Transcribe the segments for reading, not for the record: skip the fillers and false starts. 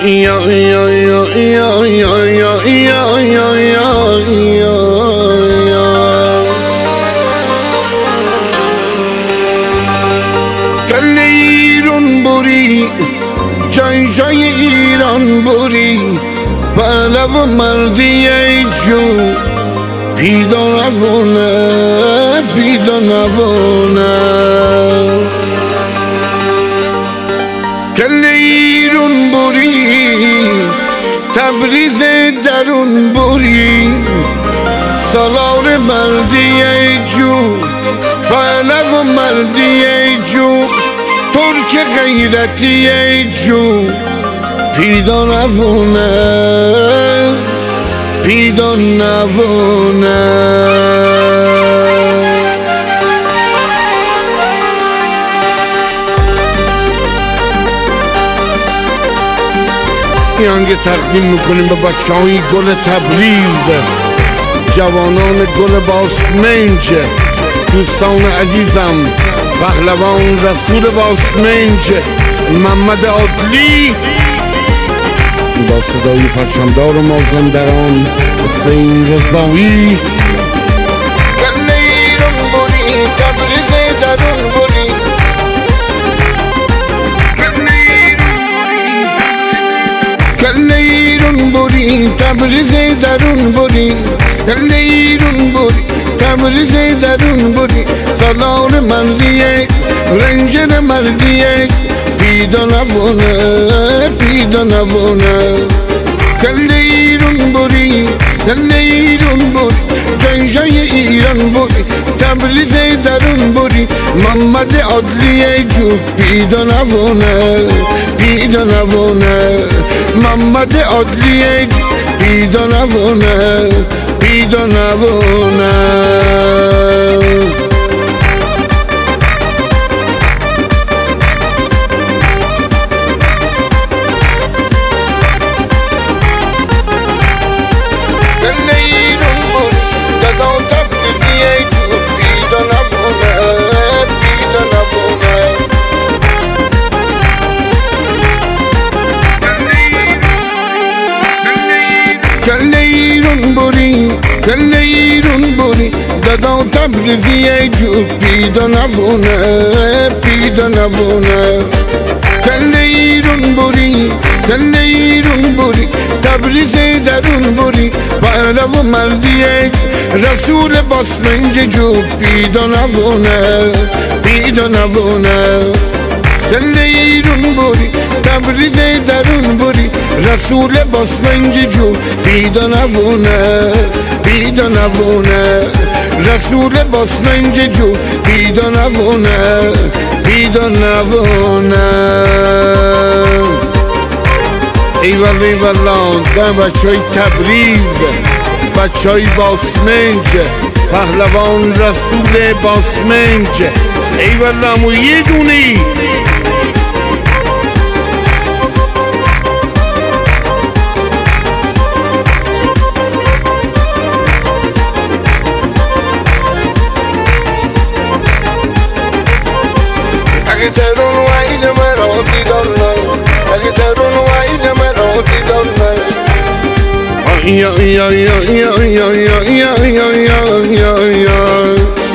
گل ایران بوری جای جای ایران بوری بلو مردی جو پیدا نوونه پیدا نوونه گل ایران بوری تبریز درون بوری سالار مردی جو بلو مردی جو ترک غیرتی جو پیدا نوونه پیدا نوونه این آهنگ تقدیم میکنیم به بچه‌های گل تبریز، جوانان گل باسمنج، دوستان عزیزم، پهلوان رسول باسمنج محمد عادلی، با صدای پرچمدار مازندران حسین رضایی. گل ایران بوری تبریز درون بوری گل ایران بوری تبریز درون بوری گل ایران بوری تبریز درون بوری سالار مردیه رنجر مردیه پیدا نوونه پیدا نوونه گل ایران بوری گل ایران بوری جای جای ایران بوری تبریز درون بوری محمد عادلی جو پیدا نوونه پیدا نوونه محمد عادلی جو پیدا نوونه پیدا نوونه گل ایران بوری گل ایران بوری دادا تبریزی جو پیدا نوونه پیدا نوونه گل ایران بوری گل ایران بوری تبریز درون بوری بلو مردی رسول باسمنج جو پیدا نوونه پیدا نوونه گل ایران بوری تبریز درون بوری رسول باسمنج جو پیدا نوونه پیدا نوونه رسول باسمنج جو پیدا نوونه پیدا نوونه. ایوال ایوالا ده بچهای تبریز، بچهای باسمنج، پهلوان رسول باسمنج. ایوالا مو یه دونی اگه ترون وعید مرا دیدار نه، اگه ترون وعید مرا دیدار نه. یا یا یا یا یا یا یا یا یا یا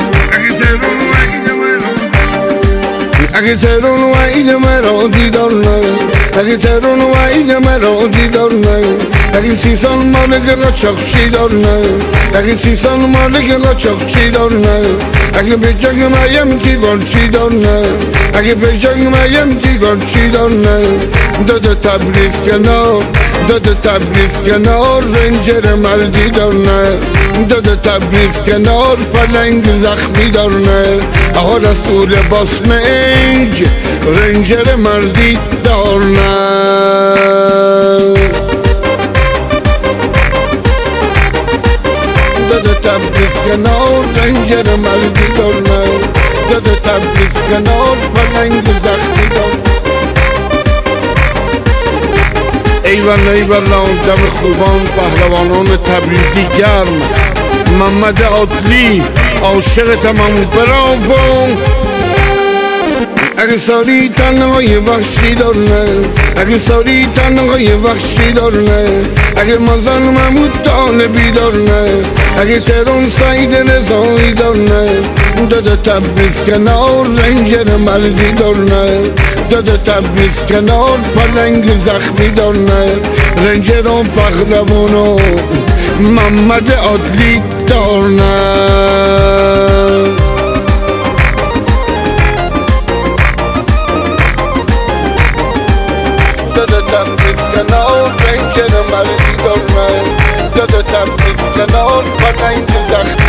اگه ترون وعید مرا دیدار نه، اگه ترون وعید مرا دیدار نه. اگه 30 سال مالک قاچاقچی دار نه، اگه 30 سال مالک قاچاقچی دار نه. اگه به جنگ مایم تیبارچی دار نه، اگه به جنگ مایم تیبارچی دار نه. داده تبریز کنار، داده تبریز کنار، رنجر مردی دار نه. داده تبریز کنار، پلنگ زخمی دار نه. آقا رسول باسمنج، رنجر مردی دار نه. داده تبریز کنار، رنجر مردی دار نه. داده تبریز کنار، پلنگ زخمی دار. ایوان ایوان دم خوبان پهلوانان تبریزی گرم. محمد عادلی عاشق تمام براو. اگه اگه ساری تنهای وحشی دارنه اگه ساری تنهای وحشی دارنه اگه مازن محمود طالبی دارنه اگه تهران سعید رضایی دارنه داده تبریز کنار رنجر مردی دارنه داده تبریز کنار پلنگ زخمی دارنه رنجر و پخلوان و محمد عدلی دارنه داده تبریز کنار رنجر مردی دارنه داده تبریز کنار پلنگ زخمی